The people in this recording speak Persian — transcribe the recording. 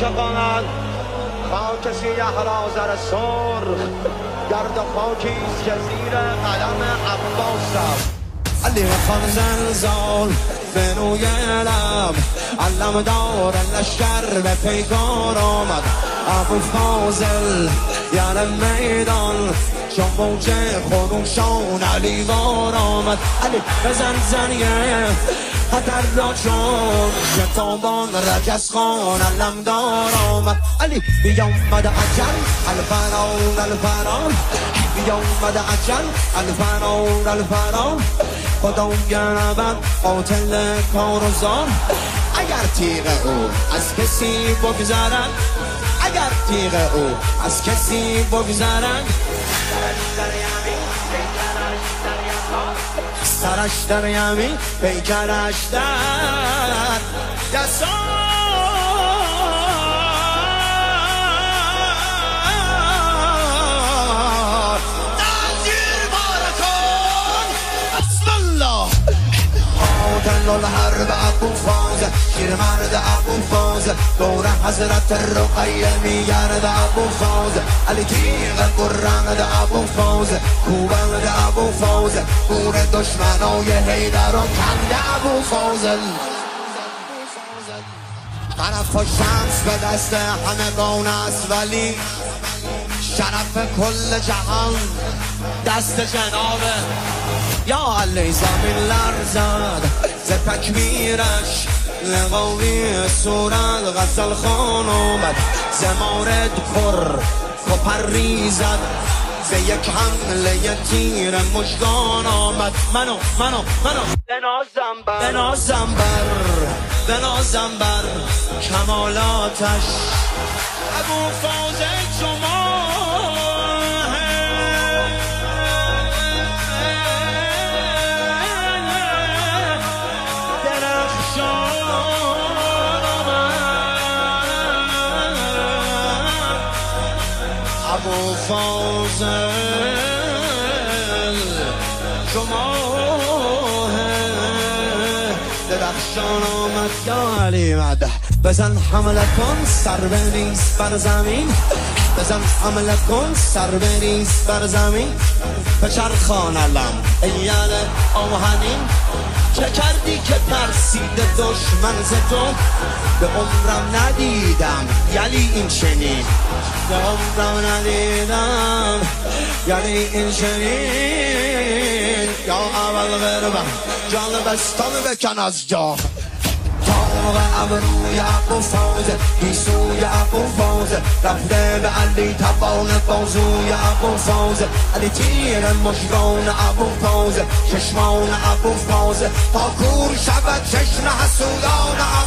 عاشقانند خاک سیه را زر سرخ گرد خاکیست که زیر قدم عباس است. علی خان زلزال به روی لب علم دار لشکر به پیکار آمد. ابو فاضل یعنی میدان چون موج خروشان علی وار آمد. علی بزن زنیه خطر را چون شتابان رجز خان علمدار آمد. علی بیامد اجل الفران الفران بیامد اجل الفران الفران خدا گربد قاتل کارزار. اگر تیغ او از کسی بگذرد اگر تیغ او از کسی بگذرد سرش در یمین پیکرش در یسار. نظیر بارکان بسم الله آتن الحرب ابو فاضل شیر مرد ابو فاضل دور حضرت رقیه میگرد ابو فاضل. علی تیغ برند ابو فاضل کوبند ابو فاضل گور دشمنای حیدر و کنده ابو فاضل. طرف و شمس به دست همگان است ولی شرف کل جهان دست جنابه. یا علی زمین لرزد ز تکبیرش لغوی صورت غزل خان آمد. ز مارد پر پریزد ز یک حمله تیر مژگان آمد. منو بنازم بر کمالاتش ابو فاضل شما ابو فاضل شما درخشان آمد. یا علی مده بزن حمله کن سر بریز بر زمین بزن حمله کن سر بریز بر زمین بچرخان علم ایال آهنین چه کردی که ترسید دشمن ز تو به عمرم ندیدم یلی این چنین به عمرم ندیدم یلی این چنین. یا اول غربم جان بستان بکن از جا تاق ابروی ابو فاضل گیسوی ابو فاضل رفته به علی توان بازوی ابو فاضل. علی تیر مژگان ابو فاضل چشمان ابو فاضل تا کور شود چشم حسودان